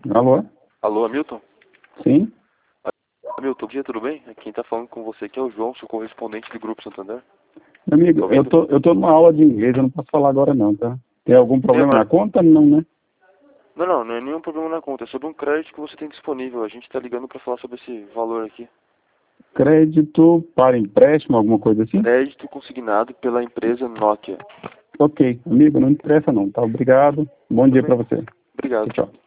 Alô? Alô, Hamilton? Sim? Hamilton, bom dia, tudo bem? Quem tá falando com você aqui é o João, seu correspondente do Grupo Santander. Meu amigo, Tá ouvindo? eu tô numa aula de inglês, eu não posso falar agora não, tá? Tem algum Tem problema na conta? Não, né? Não é nenhum problema na conta, é sobre um crédito que você tem disponível. A gente tá ligando pra falar sobre esse valor aqui. Crédito para empréstimo, alguma coisa assim? Crédito consignado pela empresa Nokia. Ok, amigo, não interessa não, tá? Obrigado. Bom Tudo dia bem? pra você. Obrigado. Tchau, tchau.